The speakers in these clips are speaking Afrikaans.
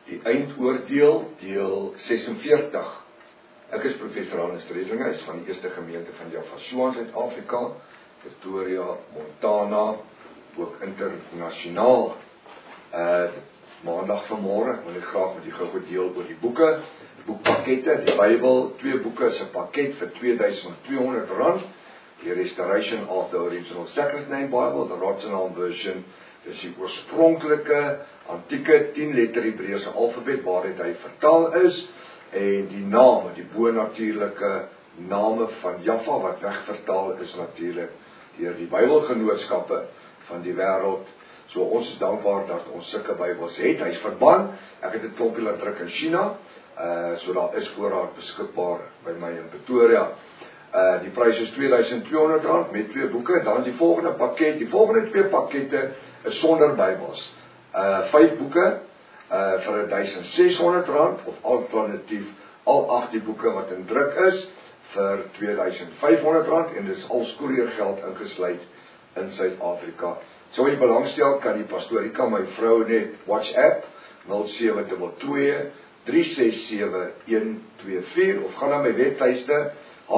Die eindoordeel, deel 46. Ek is professor Hannes Redlinghuis van die Eerste Gemeente van Javashua in Suid-Afrika, Pretoria, Montana, ook internasionaal. Maandag vanmôre wil ek graag met julle gou deel oor die boekpakkette, die Bybel, 2 boeke is 'n pakket vir R2200. Die Restoration of the Original Sacred Name Bible, the Rottenham version, dis die oorspronklike, antieke 10-letter Hebreëse alfabet waaruit hy vertaal is, en die name, die bonatuurlike name van Jaffa wat wegvertaal is natuurlik deur die Bybelgenootskappe van die wêreld. So ons is dankbaar dat ons sulke Bybels het. Hy's verban. Ek het 'n klompie laat druk in China. So daar is voorraad beskikbaar by my in Pretoria. Die prys is R2200 met 2 boeke. Dan die volgende pakket, die volgende 2 pakkette is sonder Bybels. 5 boeke vir R1600 of alternatief al 8 die boeke wat in druk is vir R2500 en dis al koeriergeld ingesluit in Suid-Afrika. Sou jy belangstel, kan die pastorika my vrou net WhatsApp 0722 367 124 of gaan na my webtuiste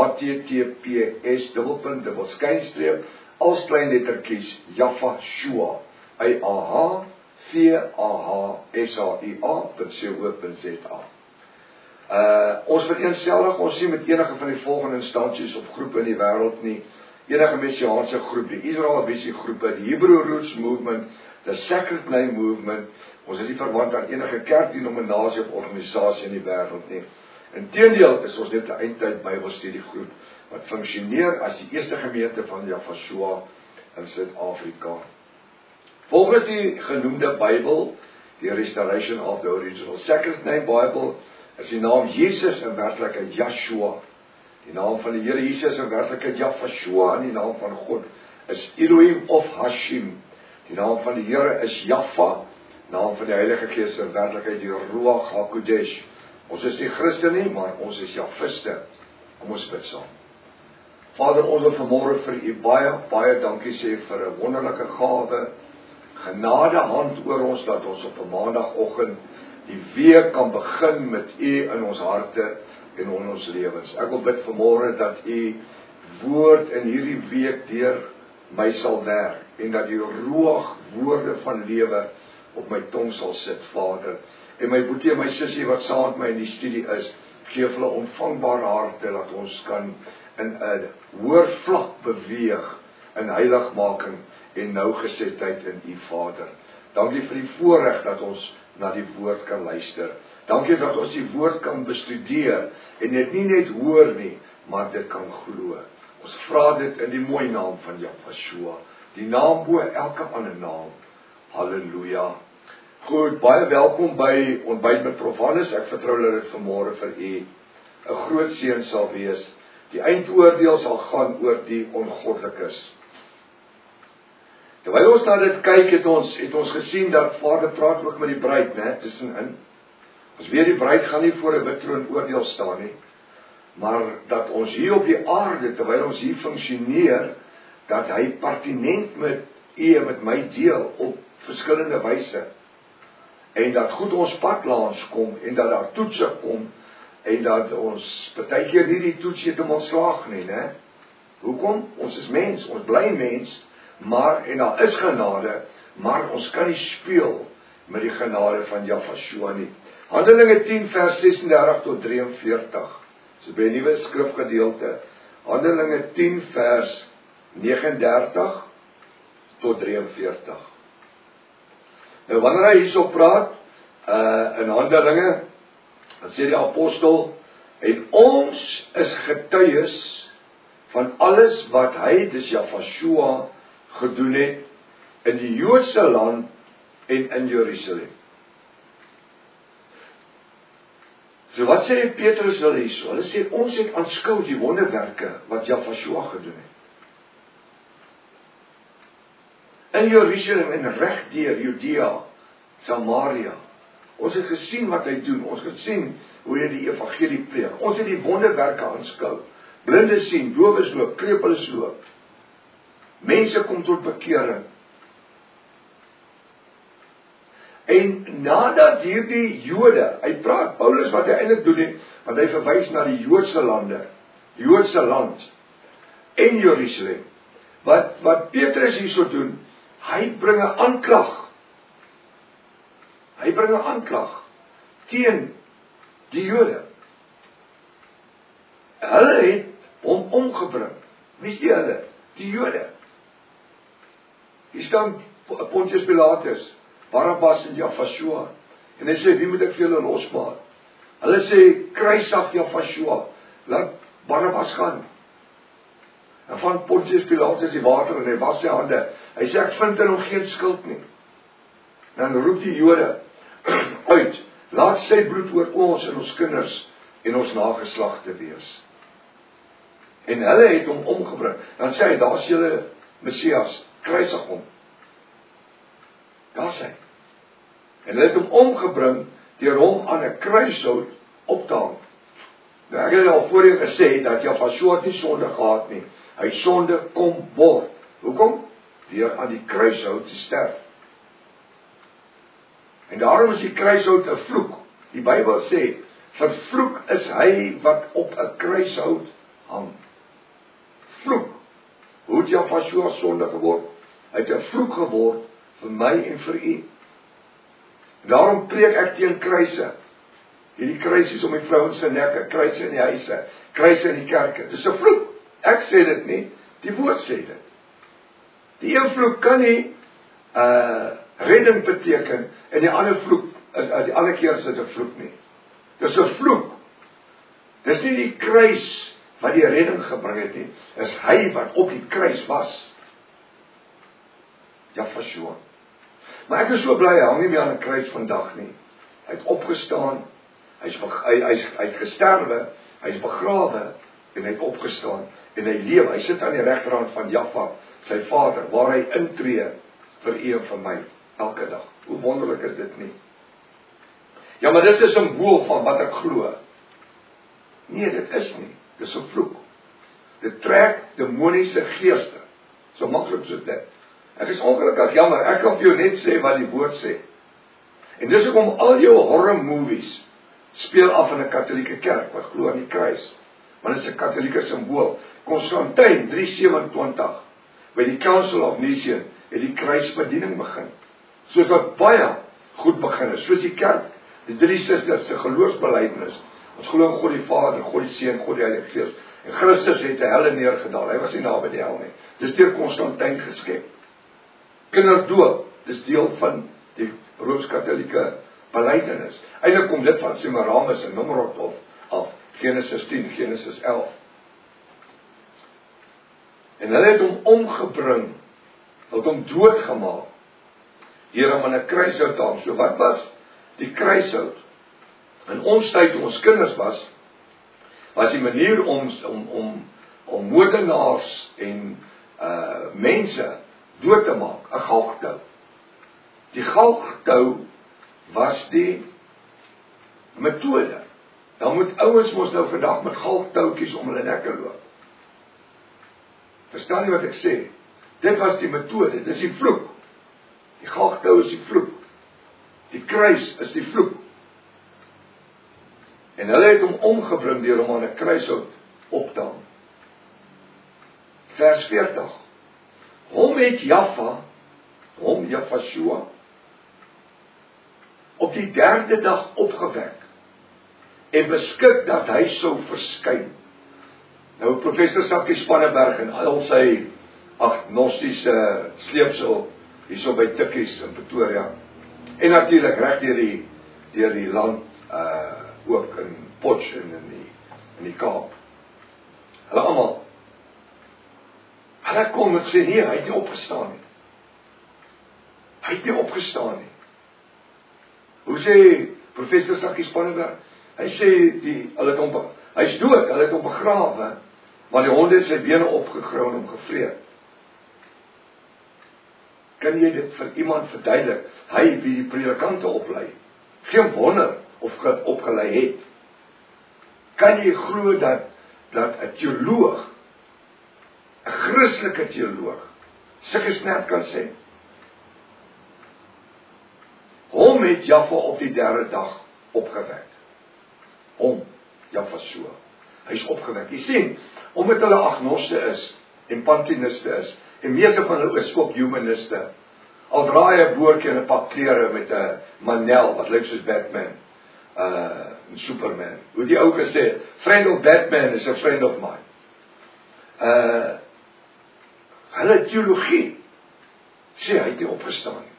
https:// als klein lettertjies Javashua VAHVAHSAIA.co.za. Ons vereenselwig ons nie met enige van die volgende instansies of groepe in die wêreld nie. Enige messiaanse groep, die Israel Visie groepe, die Hebrew Roots Movement, the Sacred Name Movement. Ons is nie verwant aan enige kerkdenominasie of organisasie in die wêreld nie. Inteendeel is ons net 'n eindtyd Bybelstudiegroep wat funksioneer as die eerste gemeente van Javashua in Suid-Afrika. Volgens die genoemde Bybel, die Restoration of the Original Sacred Name Bible, is die naam Jesus in werklikheid Yeshua. Die naam van die Here Jesus in werklikheid Javashua en die naam van God is Elohim of Hashim. Die naam van die Here is Jaffa. Naam van die Heilige Gees in werklikheid die Ruach HaKodesh. Ons is nie Christen nie, maar ons is Jafiste. Kom ons bid saam. Vader, ons wil vanmôre vir U baie dankie sê vir 'n wonderlike gawe, genade hand oor ons dat ons op 'n maandagooggend die week kan begin met U in ons harte en in ons lewens. Ek wil bid vanmôre dat U woord in hierdie week deur my sal werk en dat die Ruach woorde van lewe op my tong sal sit, Vader. En my boetie en my sussie wat saam met my in die studie is, gee hulle ontvangbare harte dat ons kan in 'n hoër vlak beweeg in heiligmaking en nougesetheid in U, Vader. Dankie vir die voorreg dat ons na die woord kan luister. Dankie dat ons die woord kan bestudeer en dit nie net hoor nie, maar dit kan glo. Ons vra dit in die mooi naam van Javashua, die naam bo elke ander naam. Halleluja. Goed, baie welkom by Ontbyt met Prof Hannes. Ek vertrou dat dit vanmôre vir u 'n groot seën sal wees. Die eindoordeel sal gaan oor die ongoddelikes. Terwyl ons na dit kyk, het ons gesien dat Vader praat ook met die bruid, né, tussenin. Ons weet die bruid gaan nie voor 'n wit troon oordeel staan nie, maar dat ons hier op die aarde, terwyl ons hier funksioneer, dat hy pertinent met u en met my deel op verskillende wyse. En dat goed ons pad langs kom, en dat daar toetse kom, en dat ons partykeer nie die toets heeltemal slaag nie, né? Hoekom? Ons is mens, ons bly mens, maar, en daar is genade, maar ons kan nie speel met die genade van Javashua nie. Handelinge 10 vers 36 tot 43, so by 'n nuwe skrifgedeelte, Handelinge 10 vers 39 tot 43. Nou wanneer hy hierso praat, in Handelinge, dan sê die apostel, en ons is getuies van alles wat hy, dis Javashua, gedoen het in die Joodse land en in Jerusalem. So wat sê Petrus hulle hierso? Hulle sê ons het aanskou die wonderwerke wat Javashua gedoen het. In Jerusalem en reg deur Judea, Samaria. Ons het gesien wat hy doen. Ons het gesien hoe hy die evangelie preek. Ons het die wonderwerke aanskou. Blinde sien, dowes loop, krepeles loop. Mense kom tot bekering. En nadat hierdie Jode, hy praat, Paulus wat hy eintlik doen nie, want hy verwys na die Joodse lande, Joodse land, en Jerusalem. Wat Petrus hierso doen, hy bring 'n aanklag. Hy bring 'n aanklag teen die Jode. Hulle het hom omgebring. Wie is die hulle? Die Jode. Hier staan Pontius Pilatus, Barabbas en Jafashua. En hy sê, wie moet ek vir julle losmaak? Hulle sê, kruisig Jafashua, laat Barabbas gaan. En van Pontius Pilatus die water en hy was sy hande. Hy sê, ek vind in hom geen skuld nie. En dan roep die Jode uit, laat sy bloed oor ons en ons kinders en ons nageslag te wees. En hulle het hom omgebring. Dan sê hy, daar is julle Messias, kruisig hom. Daar is hy. En hulle het hom omgebring deur hom aan 'n kruishout op te hang. Nou ek het al voorheen gesê dat Jafashua nie sonde gehad nie. Hy sonde kom word. Hoekom? Deur aan die kruishout te sterf. En daarom is die kruishout 'n vloek. Die Bybel sê, vervloek is hy wat op 'n kruishout hang. Vloek. Hoe het Jafashua sonde geword? Hy het 'n vloek geword vir my en vir u. Daarom preek ek teen kruise. Hierdie kruisies om die vrouens se nekke, kruise in die huise, kruise in die kerke. Dis 'n vloek. Ek sê dit nie, die woord sê dit. Die een vloek kan nie redding beteken en die ander vloek, die ander keer is dit 'n vloek nie. Dis 'n vloek. Dis nie die kruis wat die redding gebring het nie, is hy wat op die kruis was. Jafashua. Maar ek is so bly, hy hang nie meer aan 'n kruis vandag nie. Hy het opgestaan, hy het gesterwe, hy is begrawe, en hy het opgestaan, en hy leef, hy sit aan die regterhand van Jaffa, sy Vader, waar hy intree vir u en vir my, elke dag. Hoe wonderlik is dit nie? Ja, maar dis 'n simbool van wat ek glo. Nee, dit is nie. Dis 'n vloek. Dit trek demoniese geeste. So maklik soos dit. Ek is ongelukkig jammer, ek kan vir jou net sê wat die woord sê. En dis hoekom al jou horror movies speel af in 'n Katolieke kerk wat glo aan die kruis. Want dit is 'n Katolieke simbool. Konstantin 327 by die Council of Nicaea het die kruisbediening begin. Soos wat baie goed begin is, soos die kerk, die drie susters se geloofsbelijdenis. Ons glo in God die Vader, God die Seun, God die Heilige Gees. En Christus het 'n helle neergedaal. Hy was nie naby die hel nie. Dis deur Konstantin geskep. Kinderdoop, dis deel van die Rooms-Katolieke belydenis. Eintlik kom dit van Semiramis en Nimrod af, Genesis 10, Genesis 11. En hulle het hom omgebring, hulle het hom doodgemaak, deur hom aan 'n kruishout te hang. So wat was die kruishout? In ons tyd, toe ons kinders was die manier om moordenaars en mense dood te maak, 'n galgtou. Die galgtou was die metode. Dan moet ouens mos nou vandag met galgtoutjies om hulle nekke loop. Verstaan jy wat ek sê? Dit was die metode, dis die vloek. Die galgtou is die vloek. Die kruis is die vloek. En hulle het hom omgebring deur hom aan 'n kruishout op te hang. Vers 40. Hom het Jafashua, op die 3de dag opgewek en beskik dat hy sou verskyn. Nou professor Sakkie Spanneberg en al sy agnostiese sleepsel hierso by Tikkies in Pretoria. En natuurlik reg deur die land ook in Potch en in die Kaap. Hulle almal. Hulle kom en sê nee, hy het nie opgestaan nie. Hy het nie opgestaan nie. Hoe sê professor Sakkie Spanneberg? Hy sê hy's dood, hulle het hom begrawe, maar die honde het sy bene opgegrou en hom gevreet. Kan jy dit vir iemand verduidelik? Hy wie die predikante oplei. Geen wonder of opgelei het. Kan jy glo dat 'n teoloog, 'n Christelike teoloog, sulke snerp kan sê? Hom Hom het Jaffa op die 3de dag opgewek. Hom, Jafashua. Hy is opgewek. Jy sien, omdat hulle agnoste is, en pantiniste is, en meeste van hulle is ook humaniste, al draai hy 'n boortjie en 'n pak klere met 'n manel, wat lyk soos Batman, en Superman. Hoe die ou gesê, friend of Batman is a friend of mine. Hulle teologie, sê hy het nie opgestaan nie.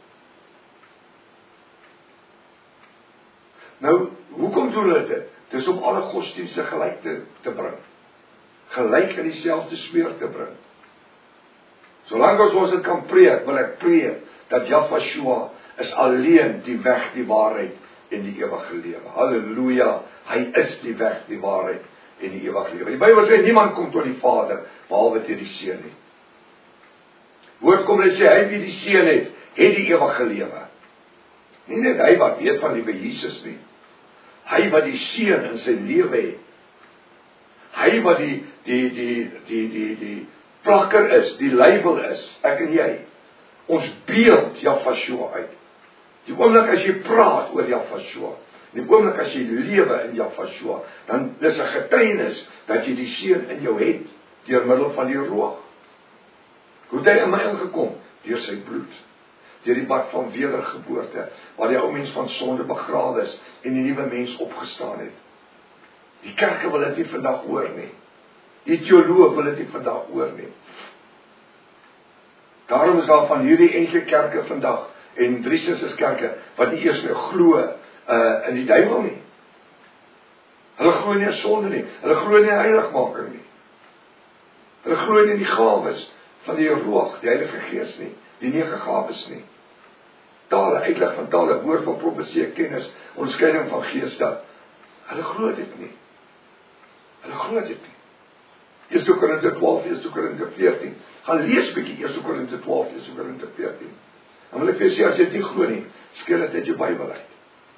Nou, hoekom doen hulle dit? Dis om alle godsdienste gelyk te bring. Gelyk in dieselfde smeer te bring. Solank as ons dit kan preek, wil ek preek, dat Jafashua is alleen die weg, die waarheid en die ewige lewe. Halleluja, hy is die weg, die waarheid en die ewige lewe. Die Bybel sê, niemand kom tot die Vader, behalwe deur die Seun nie. Woord kom en sê, hy wie die Seun het die ewige lewe. Nie net hy wat weet van die Jesus nie. Hy wat die Seun in sy lewe het. Hy wat die plakker is, die label is, ek en jy. Ons beeld Jafashua uit. Die oomblik as jy praat oor Jafashua, die oomblik as jy lewe in Jafashua, dan is 'n getuienis dat jy die Seun in jou het, deur middel van die Ruach. Hoe het hy in my ingekom? Deur sy bloed. Deur die bad van wedergeboorte, waar die ou mens van sonde begrawe is, en die nuwe mens opgestaan het. Die kerke wil dit nie vandag hoor nie. Die teoloog wil dit nie vandag hoor nie. Daarom is daar van hierdie enkele kerke vandag, en 3 Sisterskerke, wat nie eers meer glo in die duiwel nie. Hulle glo nie in sonde nie. Hulle glo nie in heiligmaking nie. Hulle glo nie in die gawes van die Ruach, die Heilige Gees nie. Die 9 gawes nie. Tale, uitleg van tale, woord van profesie, kennis, onderskeiding van geeste. Hulle glo dit nie. Hulle glo dit nie. 1 Korinte 12, 1 Korinte 14. Gaan lees bietjie 1 Korinte 12, 1 Korinte 14. Dan wil ek vir sê, as jy dit nie glo nie, skil dit uit jou Bybel uit.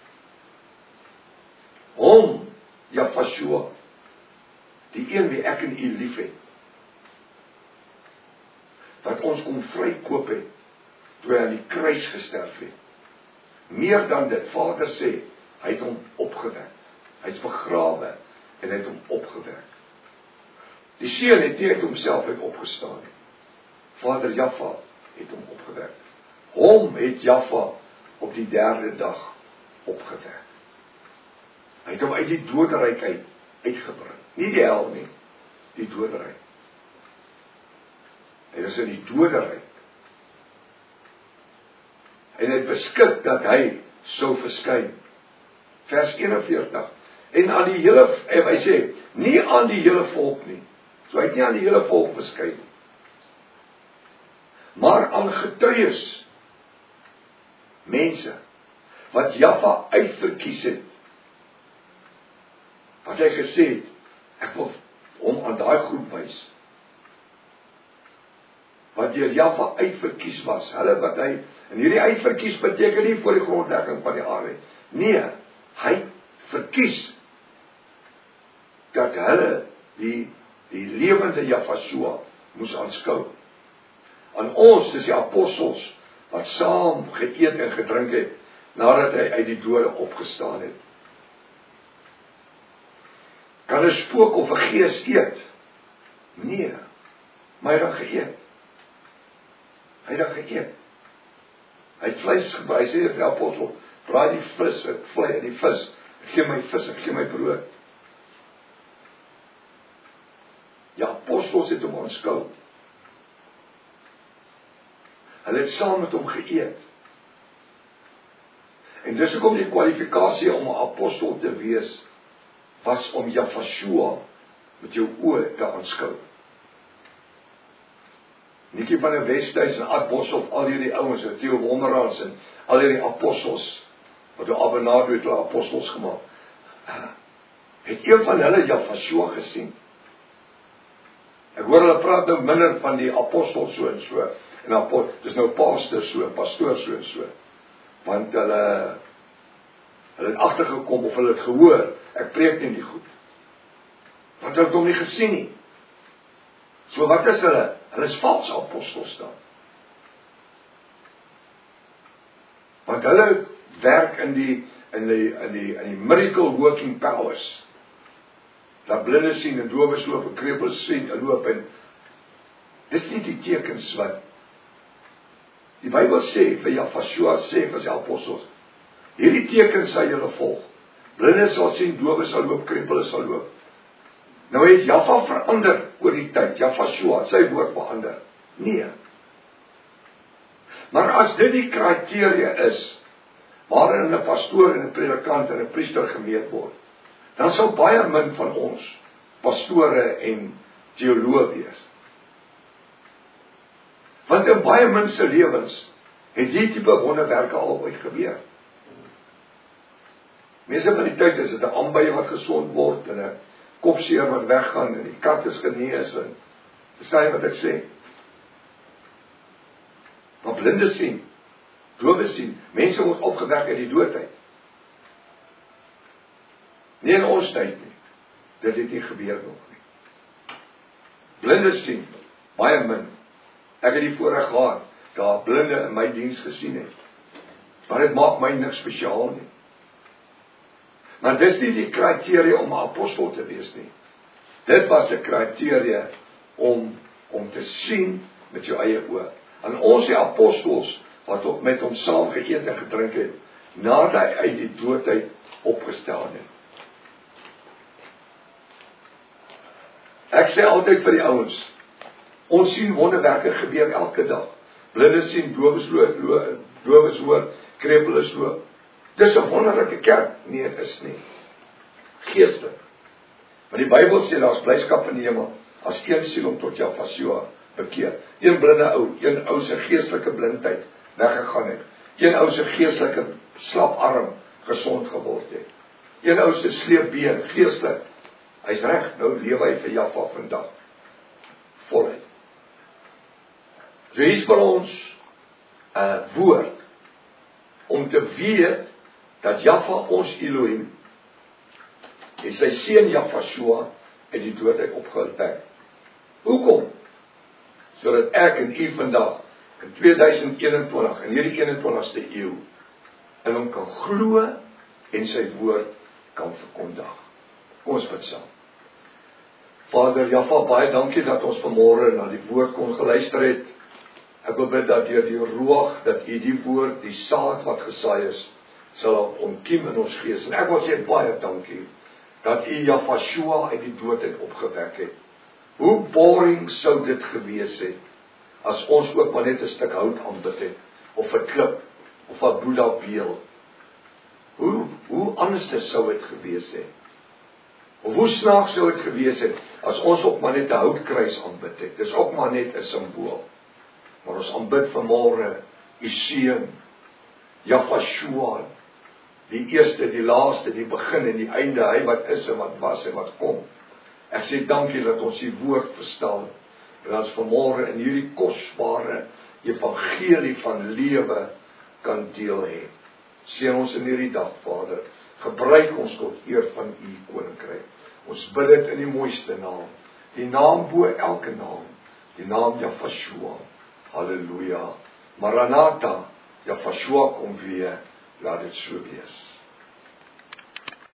Hom, Jafashua, die een wie ek en u lief het, wat ons kom vrykoop het, toe hy aan die kruis gesterf het. Meer dan dit, Vader sê, hy het hom opgewek. Hy is begrawe, en hy het hom opgewek. Die Seun het nie uit homself uit opgestaan nie. Vader Jaffa het hom opgewek. Hom het Jaffa op die 3de dag opgewek. Hy het hom uit die doderyk uitgebring. Nie die hel nie, die doderyk. Hy is in die doderyk. En hy het beskik dat hy sou verskyn. Vers 41. En aan die hele, hy sê, nie aan die hele volk nie. So hy het nie aan die hele volk verskyn nie. Maar aan getuies, mense, wat Jaffa uitverkies het, wat hy gesê het, ek wil hom aan daai groep wys, wat deur Jaffa uitverkies was, hulle wat hy, en hierdie uitverkies beteken nie voor die grondlegging van die aarde, nee, hy verkies, dat hulle die lewende Jafashua moes aanskou. Aan ons, dis die apostels, wat saam geëet en gedrink het, nadat hy uit die dode opgestaan het. Kan 'n spook of 'n gees eet? Nee, maar hy het dan geëet. Hy het dan geëet. Hy het vleis gebruik, hy sê vir die apostel, braai die vis, ek vlei in die vis, ek gee my vis, ek gee my brood. Ja, apostels het hom aanskou. Hulle het saam met hom geëet. En dis hoekom die kwalifikasie om 'n apostel te wees, was om Jafashua met jou oë te aanskou. Nikkie van der Westhuys en Ad Boshoff, al hierdie ouens, en Theo Wonderans en al hierdie apostels, wat door Abernado het hulle apostels gemaak, het een van hulle Jafashua gesien. Ek hoor hulle praat nou minder van die apostels so en so, en dis nou pastor so, pastoor so en so, want hulle het agtergekom of hulle het gehoor, ek preek nie die goed, want hulle het hom nie gesien nie. So wat is hulle? Hulle is valse apostels dan. Want hulle werk in die miracle working powers. Dat blinde sien en dowes loop en krepels sien en loop en dis nie die tekens wat die Bybel sê vir Joshua sê vir sy apostels. Hierdie tekens sal julle volg. Blinde sal sien, dowes sal loop, krepels sal loop. Nou het Jaffa verander oor die tyd. Joshua, sy woord verander. Nee. Maar as dit die kriteria is waarin 'n pastoor en 'n predikant en 'n priester gemeet word, dan sal baie min van ons pastore en teoloë wees. Want in baie min se lewens het die tipe wonderwerke al ooit gebeur. Meeste van die tyd is dit 'n aanbye wat gesond word en 'n kopseer wat weggaan en die kat is genees en verstaan wat ek sê? Maar blinde sien, dowes sien, mense word opgewek uit die dood uit. Nie in ons tyd nie. Dit het nie gebeur nog nie. Blinde sien, baie min. Ek het die voorreg gehad, dat blinde in my diens gesien het. Maar dit maak my niks spesiaal nie. Maar dit is nie die kriteria om 'n apostel te wees nie. Dit was 'n kriteria om te sien met jou eie oë. En ons die apostels wat met hom saam geëet en gedrink het, nadat hy uit die dood uit opgestaan het. Ek sê altyd vir die ouens, ons sien wonderwerke gebeur elke dag. Blinde sien, dowes hoor, krepels loop. Dis 'n wonderlike kerk. Nee, dit is nie. Geestelik. Maar die Bybel sê daar's blyskap in die hemel as een siel om tot Joshua bekeer. Een blinde ou, een ou se geestelike blindheid weggegaan het. Een ou se geestelike slaparm gesond geword het. Een ou se sleepbeen geestelik. Hy's reg, nou lewe hy vir Jaffa vandag. Voluit. So hier's vir ons 'n woord om te weet dat Jaffa ons Elohim en sy seun Joshua uit die dood uit opgewek. Hoekom? Sodat ek en u vandag in 2021 in hierdie 21ste eeu in hom kan glo en sy woord kan verkondig. Kom ons bid saam. Vader Jaffa, baie dankie dat ons vanmôre na die woord kon geluister het. Ek wil bid dat deur die Ruach, dat u die woord, die saad wat gesaai is, sal ontkiem in ons gees. En ek wil sê baie dankie dat u Joshua uit die dood uit opgewek het. Hoe boring sou dit gewees het as ons ook maar net 'n stuk hout aanbid het, of 'n klip, of 'n Boeddha beeld. Hoe anders sou dit gewees het? Of hoe snaaks sou dit gewees het as ons ook maar net 'n houtkruis aanbid het? Dis ook maar net 'n simbool. Maar ons aanbid vanmôre u seun Joshua, die eerste, die laaste, die begin en die einde, hy wat is en wat was en wat kom. Ek sê dankie dat ons die woord verstaan, en ons vanmôre in hierdie kosbare evangelie van lewe kan deel hê. Seën ons in hierdie dag, Vader, gebruik ons tot eer van u koninkryk. Ons bid dit in die mooiste naam, die naam bo elke naam, die naam Joshua. Halleluja. Maranatha, Joshua kom weer, laat dit so wees.